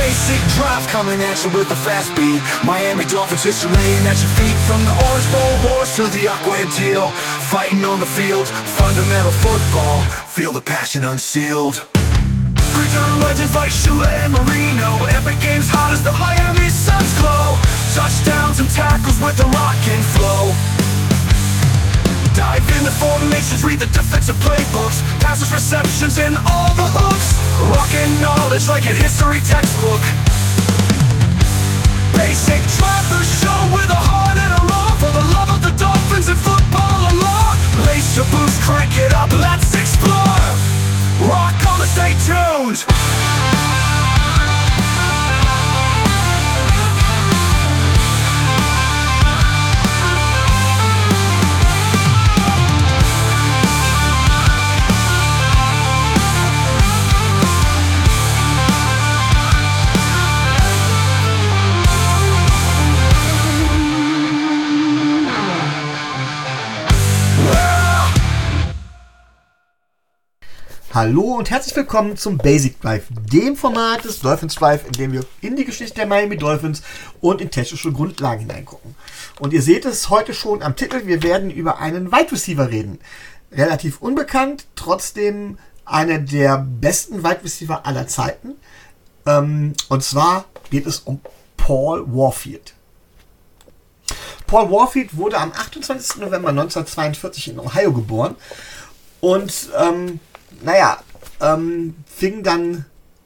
Basic drive coming at you with a fast beat. Miami Dolphins history laying at your feet. From the Orange Bowl wars to the aqua and teal. Fighting on the field, fundamental football. Feel the passion unsealed. Return legends like Shula and Marino. Epic games hot as the Miami Suns glow. Touchdowns and tackles with the rock and flow. Dive in the formations, read the defensive playbooks. Passes, receptions, and all the hooks. Rockin' knowledge like a history textbook. Basic drive the show with a heart and a love for the love of the Dolphins and football alone. Lace your boots, crank it up, let's explore. Rock on and stay tuned. Hallo und herzlich willkommen zum Basic Drive, dem Format des Dolphins Drive, in dem wir in die Geschichte der Miami Dolphins und in technische Grundlagen hineingucken. Und ihr seht es heute schon am Titel, wir werden über einen Wide Receiver reden. Relativ unbekannt, trotzdem einer der besten Wide Receiver aller Zeiten. Und zwar geht es um Paul Warfield. Paul Warfield wurde am 28. November 1942 in Ohio geboren und fing dann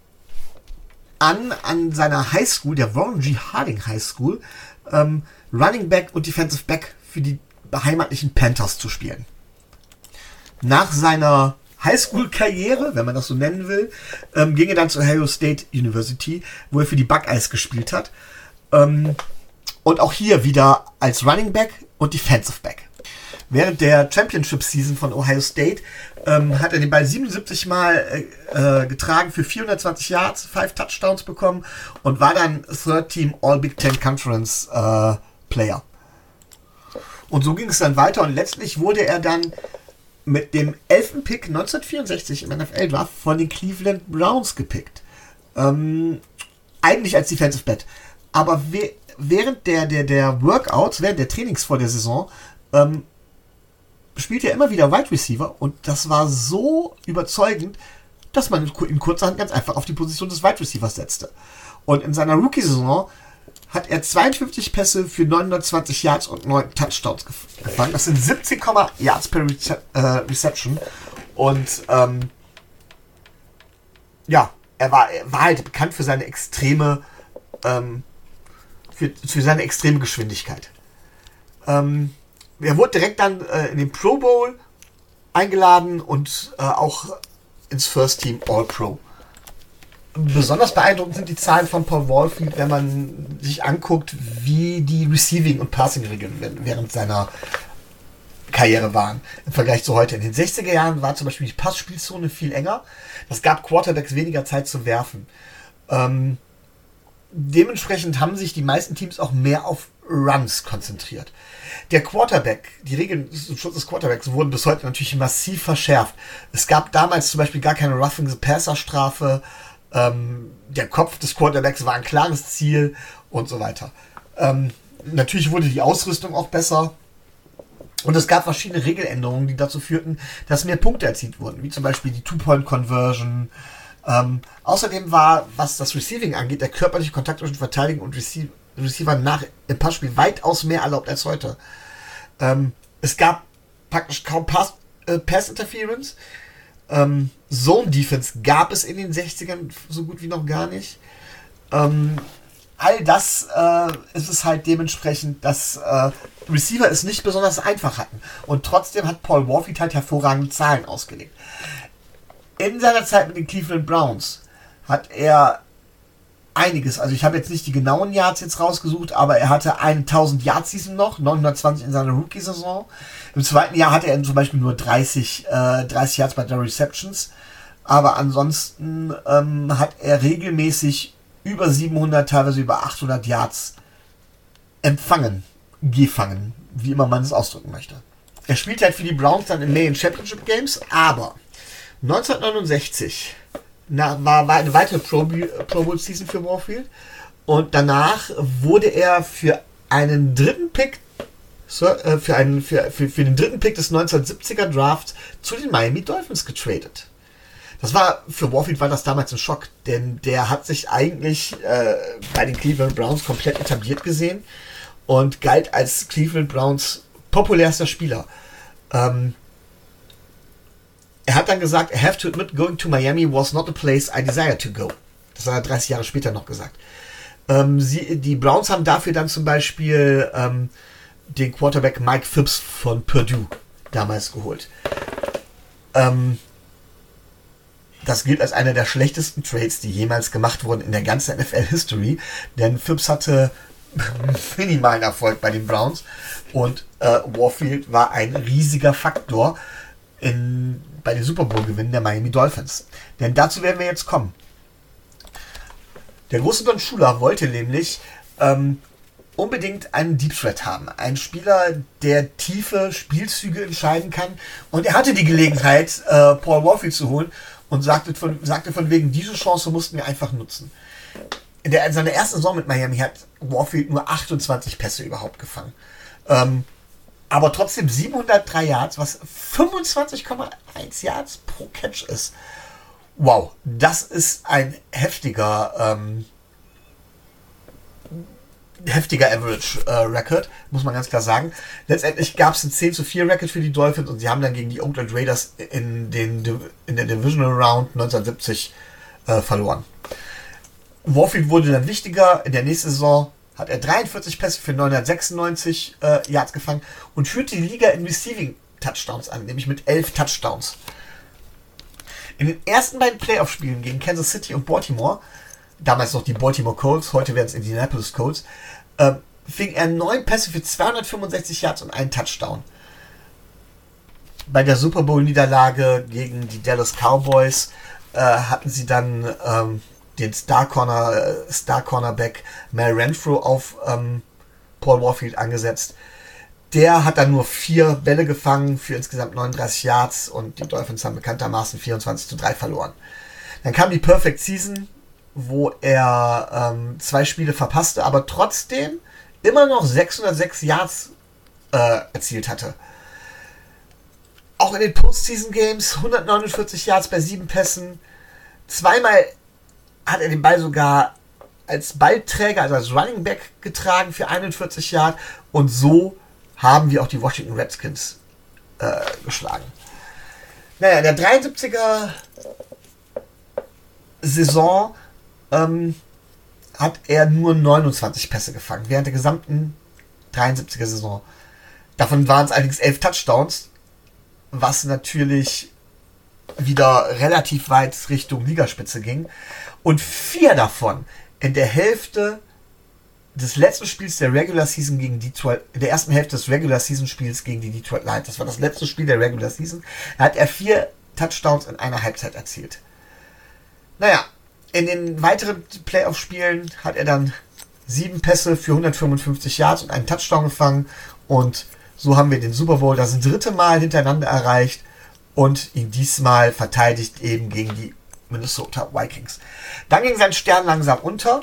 an seiner High School, der Warren G. Harding High School, Running Back und Defensive Back für die heimatlichen Panthers zu spielen. Nach seiner Highschool-Karriere, wenn man das so nennen will, ging er dann zur Ohio State University, wo er für die Buckeyes gespielt hat. Und auch hier wieder als Running Back und Defensive Back. Während der Championship-Season von Ohio State hat er den Ball 77 Mal getragen für 420 Yards, 5 Touchdowns bekommen und war dann Third Team All Big Ten Conference Player. Und so ging es dann weiter und letztlich wurde er dann mit dem 11. Pick 1964 im NFL-Draft von den Cleveland Browns gepickt. Eigentlich als Defensive Back. Aber während der Workouts, während der Trainings vor der Saison, spielt er immer wieder Wide Receiver und das war so überzeugend, dass man ihn kurzerhand ganz einfach auf die Position des Wide Receivers setzte. Und in seiner Rookie-Saison hat er 52 Pässe für 920 Yards und 9 Touchdowns gefangen. Das sind 17, Yards per Reception. Und er war halt bekannt für seine extreme für seine extreme Geschwindigkeit. Er wurde direkt dann in den Pro Bowl eingeladen und auch ins First Team All-Pro. Besonders beeindruckend sind die Zahlen von Paul Warfield, wenn man sich anguckt, wie die Receiving- und Passing-Regeln während seiner Karriere waren. Im Vergleich zu heute. In den 60er Jahren war zum Beispiel die Passspielzone viel enger. Das gab Quarterbacks weniger Zeit zu werfen. Dementsprechend haben sich die meisten Teams auch mehr auf Runs konzentriert. Der Quarterback, die Regeln zum Schutz des Quarterbacks wurden bis heute natürlich massiv verschärft. Es gab damals zum Beispiel gar keine Roughing the Passer Strafe. Der Kopf des Quarterbacks war ein klares Ziel und so weiter. Natürlich wurde die Ausrüstung auch besser. Und es gab verschiedene Regeländerungen, die dazu führten, dass mehr Punkte erzielt wurden, wie zum Beispiel die Two-Point-Conversion. Außerdem war, was das Receiving angeht, der körperliche Kontakt zwischen Verteidigung und Receiver im Passspiel weitaus mehr erlaubt als heute. Es gab praktisch kaum Pass-Interference. Zone-Defense gab es in den 60ern so gut wie noch gar nicht. All das ist es halt dementsprechend, dass Receiver es nicht besonders einfach hatten. Und trotzdem hat Paul Warfield halt hervorragende Zahlen ausgelegt. In seiner Zeit mit den Cleveland Browns hat er einiges, also ich habe jetzt nicht die genauen Yards jetzt rausgesucht, aber er hatte eine 1000-Yard-Season noch, 920 in seiner Rookie-Saison. Im zweiten Jahr hatte er zum Beispiel nur 30 Yards bei der Receptions, aber ansonsten hat er regelmäßig über 700, teilweise über 800 Yards gefangen, wie immer man es ausdrücken möchte. Er spielt halt für die Browns dann in Main Championship Games, aber 1969 war eine weitere Pro Bowl Season für Warfield. Und danach wurde er für einen dritten Pick, für den dritten Pick des 1970er Drafts zu den Miami Dolphins getradet. Für Warfield war das damals ein Schock, denn der hat sich eigentlich bei den Cleveland Browns komplett etabliert gesehen und galt als Cleveland Browns populärster Spieler. Er hat dann gesagt, I have to admit, going to Miami was not a place I desired to go. Das hat er 30 Jahre später noch gesagt. Die Browns haben dafür dann zum Beispiel den Quarterback Mike Phipps von Purdue damals geholt. Das gilt als einer der schlechtesten Trades, die jemals gemacht wurden in der ganzen NFL-History, denn Phipps hatte minimalen Erfolg bei den Browns und Warfield war ein riesiger Faktor bei den Super Bowl-Gewinnen der Miami Dolphins. Denn dazu werden wir jetzt kommen. Der große Don Shula wollte nämlich unbedingt einen Deep Threat haben. Einen Spieler, der tiefe Spielzüge entscheiden kann. Und er hatte die Gelegenheit, Paul Warfield zu holen und sagte von wegen, diese Chance mussten wir einfach nutzen. In seiner ersten Saison mit Miami hat Warfield nur 28 Pässe überhaupt gefangen. Aber trotzdem 703 Yards, was 25,1 Yards pro Catch ist. Wow, das ist ein heftiger Average-Record, muss man ganz klar sagen. Letztendlich gab es ein 10-4 Record für die Dolphins und sie haben dann gegen die Oakland Raiders in der Divisional Round 1970 verloren. Warfield wurde dann wichtiger. In der nächsten Saison hat er 43 Pässe für 996 Yards gefangen und führte die Liga in Receiving Touchdowns an, nämlich mit 11 Touchdowns. In den ersten beiden Playoff-Spielen gegen Kansas City und Baltimore, damals noch die Baltimore Colts, heute werden es Indianapolis Colts, fing er 9 Pässe für 265 Yards und einen Touchdown. Bei der Super Bowl-Niederlage gegen die Dallas Cowboys hatten sie dann den Star Cornerback Mel Renfro auf Paul Warfield angesetzt. Der hat dann nur 4 Bälle gefangen für insgesamt 39 Yards und die Dolphins haben bekanntermaßen 24-3 verloren. Dann kam die Perfect Season, wo er 2 Spiele verpasste, aber trotzdem immer noch 606 Yards erzielt hatte. Auch in den Postseason Games 149 Yards bei 7 Pässen. Zweimal hat er den Ball sogar als Ballträger, also als Running Back getragen für 41 Yards und so haben wir auch die Washington Redskins geschlagen. Naja, in der 73er Saison hat er nur 29 Pässe gefangen, während der gesamten 73er Saison. Davon waren es allerdings 11 Touchdowns, was natürlich wieder relativ weit Richtung Ligaspitze ging. Und 4 davon in der Hälfte des letzten Spiels der Regular Season gegen Detroit, in der ersten Hälfte des Regular Season Spiels gegen die Detroit Lions. Das war das letzte Spiel der Regular Season. Da hat er 4 Touchdowns in einer Halbzeit erzielt. Naja, in den weiteren Playoff-Spielen hat er dann 7 Pässe für 155 Yards und einen Touchdown gefangen. Und so haben wir den Super Bowl das 3. Mal hintereinander erreicht und ihn diesmal verteidigt eben gegen die Minnesota Vikings. Dann ging sein Stern langsam unter.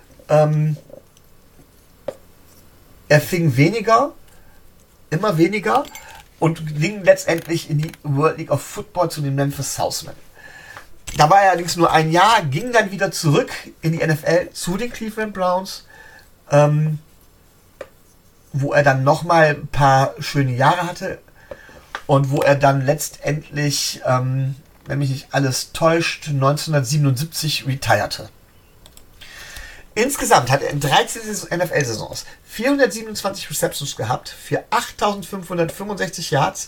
Er fing immer weniger und ging letztendlich in die World League of Football zu den Memphis Southmen. Da war er allerdings nur ein Jahr, ging dann wieder zurück in die NFL zu den Cleveland Browns, wo er dann nochmal ein paar schöne Jahre hatte und wo er dann letztendlich, wenn mich nicht alles täuscht, 1977 retirierte. Insgesamt hat er in 13 NFL-Saisons 427 Receptions gehabt für 8.565 Yards,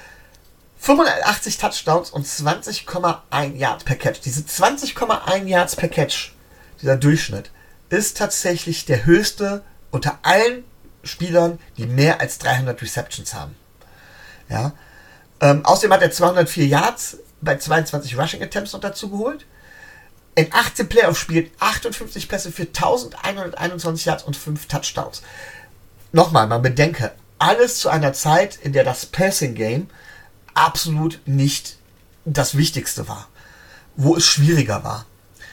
85 Touchdowns und 20,1 Yards per Catch. Diese 20,1 Yards per Catch, dieser Durchschnitt, ist tatsächlich der höchste unter allen Spielern, die mehr als 300 Receptions haben. Ja. Außerdem hat er 204 Yards bei 22 Rushing Attempts noch dazu geholt. In 18 Playoff-Spielen 58 Pässe für 1121 Yards und 5 Touchdowns. Nochmal, man bedenke, alles zu einer Zeit, in der das Passing-Game absolut nicht das Wichtigste war. wo es schwieriger war.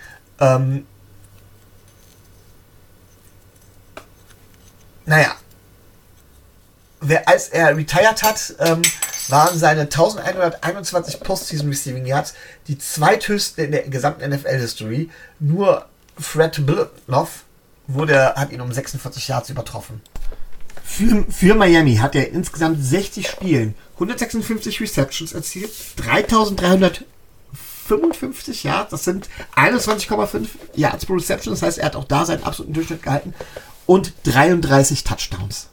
Als er retired hat, waren seine 1121 Postseason Receiving Yards die zweithöchsten in der gesamten NFL-History. Nur Fred Biletnikoff hat ihn um 46 Yards übertroffen. Für Miami hat er insgesamt 60 Spielen 156 Receptions erzielt, 3355 Yards, das sind 21,5 Yards pro Reception, das heißt, er hat auch da seinen absoluten Durchschnitt gehalten, und 33 Touchdowns.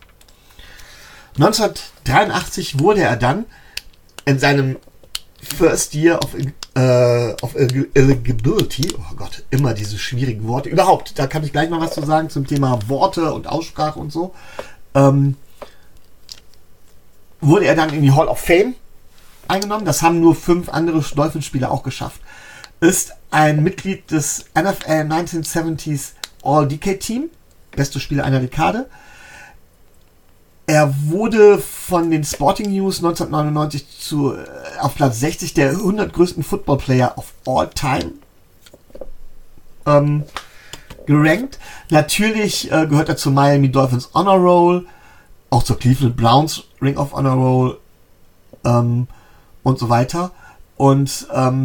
1983 wurde er dann in seinem First Year of Eligibility, oh Gott, immer diese schwierigen Worte, überhaupt, da kann ich gleich mal was zu sagen zum Thema Worte und Aussprache und so, wurde er dann in die Hall of Fame eingenommen. Das haben nur 5 andere Dolphins-Spieler auch geschafft. Ist ein Mitglied des NFL 1970s All-Decade-Team, beste Spieler einer Dekade. Er wurde von den Sporting News 1999 auf Platz 60 der 100 größten Football-Player of all time gerankt. Natürlich gehört er zur Miami Dolphins Honor Roll, auch zur Cleveland Browns Ring of Honor Roll und so weiter. Und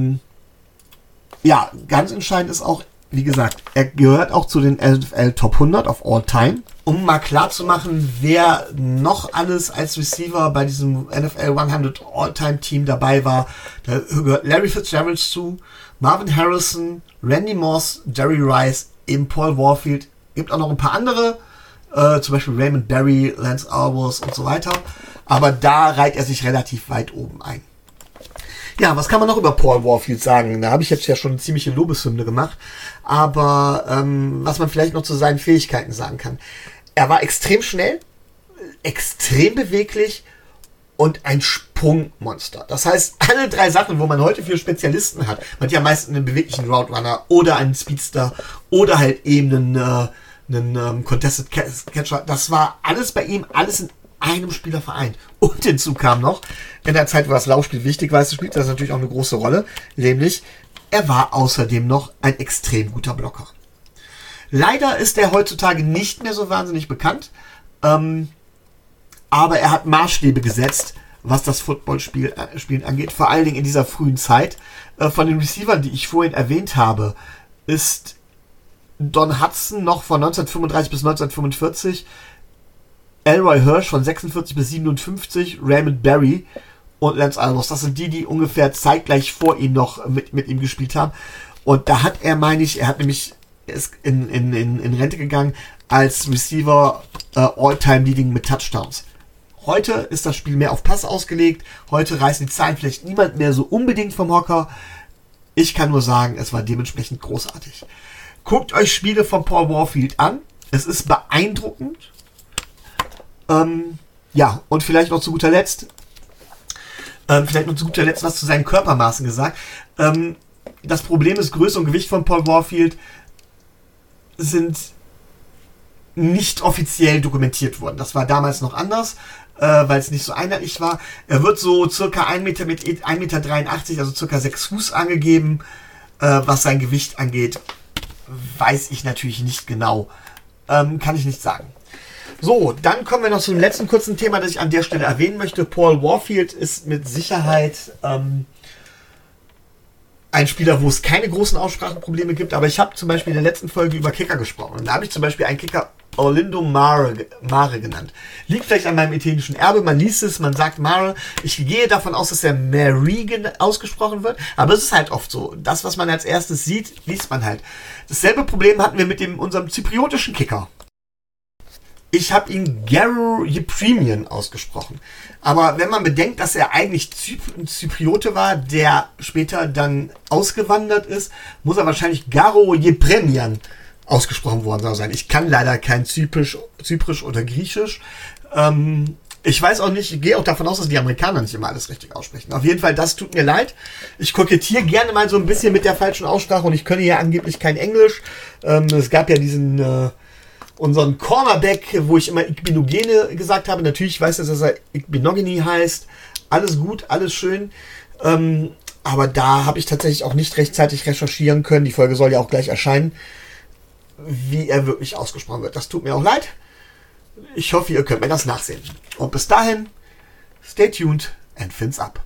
ganz entscheidend ist auch, wie gesagt, er gehört auch zu den NFL Top 100 of all time. Um mal klar zu machen, wer noch alles als Receiver bei diesem NFL 100 All-Time Team dabei war, da gehört Larry Fitzgerald zu, Marvin Harrison, Randy Moss, Jerry Rice, eben Paul Warfield. Gibt auch noch ein paar andere, zum Beispiel Raymond Berry, Lance Alworth und so weiter. Aber da reiht er sich relativ weit oben ein. Ja, was kann man noch über Paul Warfield sagen? Da habe ich jetzt ja schon eine ziemliche Lobeshymne gemacht. Aber was man vielleicht noch zu seinen Fähigkeiten sagen kann. Er war extrem schnell, extrem beweglich und ein Sprungmonster. Das heißt, alle 3 Sachen, wo man heute für Spezialisten hat, man hat ja meistens einen beweglichen Route Runner oder einen Speedster oder halt eben einen Contested Catcher. Das war alles bei ihm, alles in einem Spieler vereint. Und hinzu kam noch, in der Zeit, wo das Laufspiel wichtig war, spielte das natürlich auch eine große Rolle, nämlich er war außerdem noch ein extrem guter Blocker. Leider ist er heutzutage nicht mehr so wahnsinnig bekannt, aber er hat Maßstäbe gesetzt, was das Footballspielen angeht, vor allen Dingen in dieser frühen Zeit. Von den Receivern, die ich vorhin erwähnt habe, ist Don Hudson noch von 1935 bis 1945, Elroy Hirsch von 46 bis 57, Raymond Berry und Lance Alworth. Das sind die ungefähr zeitgleich vor ihm noch mit ihm gespielt haben. Und da hat er, ist in Rente gegangen als Receiver All-Time Leading mit Touchdowns. Heute ist das Spiel mehr auf Pass ausgelegt. Heute reißen die Zahlen vielleicht niemand mehr so unbedingt vom Hocker. Ich kann nur sagen, es war dementsprechend großartig. Guckt euch Spiele von Paul Warfield an. Es ist beeindruckend. Und vielleicht noch zu guter Letzt was zu seinen Körpermaßen gesagt. Das Problem ist, Größe und Gewicht von Paul Warfield sind nicht offiziell dokumentiert worden. Das war damals noch anders, weil es nicht so einheitlich war. Er wird so circa 1 Meter mit 1,83 Meter, also circa 6 Fuß angegeben. Was sein Gewicht angeht, weiß ich natürlich nicht genau. Kann ich nicht sagen. So, dann kommen wir noch zu dem letzten kurzen Thema, das ich an der Stelle erwähnen möchte. Paul Warfield ist mit Sicherheit ein Spieler, wo es keine großen Aussprachenprobleme gibt, aber ich habe zum Beispiel in der letzten Folge über Kicker gesprochen. Und da habe ich zum Beispiel einen Kicker Orlando Mare genannt. Liegt vielleicht an meinem italienischen Erbe, man liest es, man sagt Mare. Ich gehe davon aus, dass er Mary ausgesprochen wird, aber es ist halt oft so. Das, was man als erstes sieht, liest man halt. Dasselbe Problem hatten wir mit unserem zypriotischen Kicker. Ich habe ihn Garo Yepremian ausgesprochen. Aber wenn man bedenkt, dass er eigentlich ein Zypriote war, der später dann ausgewandert ist, muss er wahrscheinlich Garo Yepremian ausgesprochen worden sein. Ich kann leider kein Zyprisch oder Griechisch. Ich weiß auch nicht, ich gehe auch davon aus, dass die Amerikaner nicht immer alles richtig aussprechen. Auf jeden Fall, das tut mir leid. Ich kokettiere gerne mal so ein bisschen mit der falschen Aussprache und ich könne ja angeblich kein Englisch. Es gab ja unseren Cornerback, wo ich immer Igbinogene gesagt habe. Natürlich weiß ich, dass er Igbinogene heißt. Alles gut, alles schön. Aber da habe ich tatsächlich auch nicht rechtzeitig recherchieren können. Die Folge soll ja auch gleich erscheinen, wie er wirklich ausgesprochen wird. Das tut mir auch leid. Ich hoffe, ihr könnt mir das nachsehen. Und bis dahin, stay tuned and fins up.